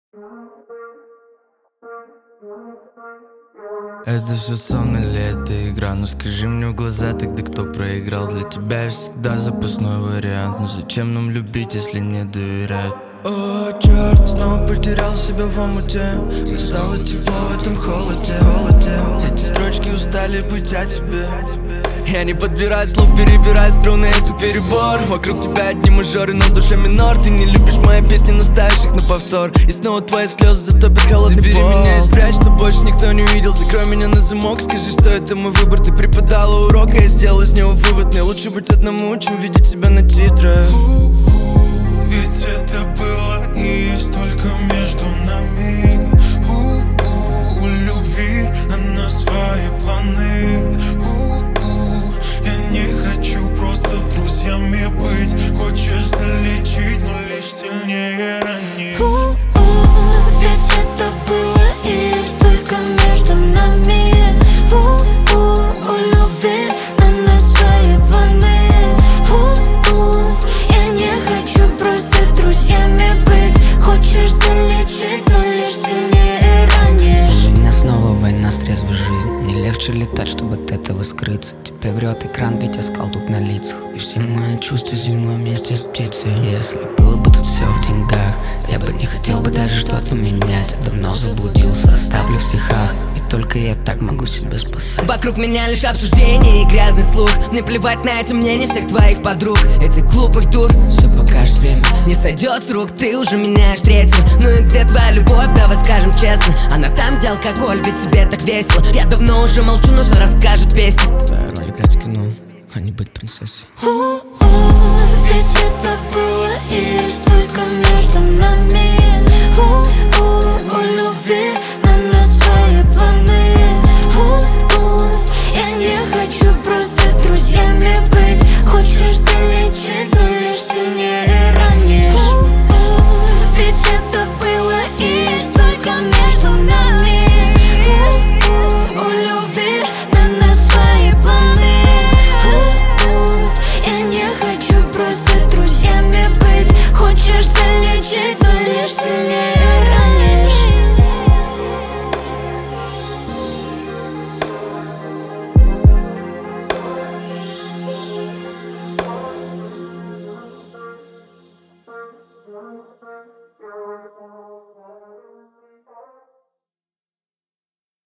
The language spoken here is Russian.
Это все сон или это игра? Ну скажи мне в глаза тогда, кто проиграл. Для тебя я всегда запасной вариант. Но зачем нам любить, если не доверять? О, черт, снова потерял себя в омуте. Мне стало тепло в этом холоде. Эти строчки устали быть о тебе. Я не подбираю слов, перебираю струны, это перебор. Вокруг тебя одни мажоры, но в душе минор. Ты не любишь мои песни, но ставишь их на повтор. И снова твои слезы затопят холодный пол. Забери меня и спрячь, что больше никто не видел. Закрой меня на замок, скажи, что это мой выбор. Ты преподала урок, а я сделал из него вывод. Мне лучше быть одному, чем видеть себя на титрах. Ведь это было и есть только между нами. У любви она свои планы. Я не хочу просто друзьями быть. Хочешь залечить, но лишь сильнее ранить. Ведь это было и есть только между нами. У любви она свои планы. Я не хочу просто друзьями быть. Хочешь залечить, но лишь сильнее ранишь. У меня снова война с трезвой жизнью. Не легче летать, чтобы от этого скрыться. Тебе врет экран, ведь оскал тут на лицах. И все мои чувства зимой вместе с птицей. Если было бы тут все в деньгах, я бы не хотел бы даже что-то менять. Я давно заблудился, оставлю в стихах. И только я так могу себя спасать. Вокруг меня лишь обсуждения и грязный слух. Мне плевать на эти мнения всех твоих подруг. Этих глупых дур, Все покажет время. не сойдет с рук, ты уже меняешь третью. Ну и где твоя любовь, давай скажем честно. Она там, где алкоголь, ведь тебе так весело. Я давно уже молчу, но все расскажет песня. Твоя роль играть в кино, а не быть принцессой. Ведь это было и есть только между нами.